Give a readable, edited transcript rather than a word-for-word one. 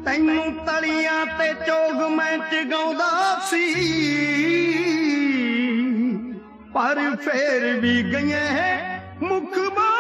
ਤੈਨੂੰ ਤਲੀਆਂ ਤੇ ਚੋਗ ਮੈਂ ਚਗਾਉਂਦਾ ਸੀ, ਪਰ ਫੇਰ ਵੀ ਗਈਆਂ ਮੁੱਖ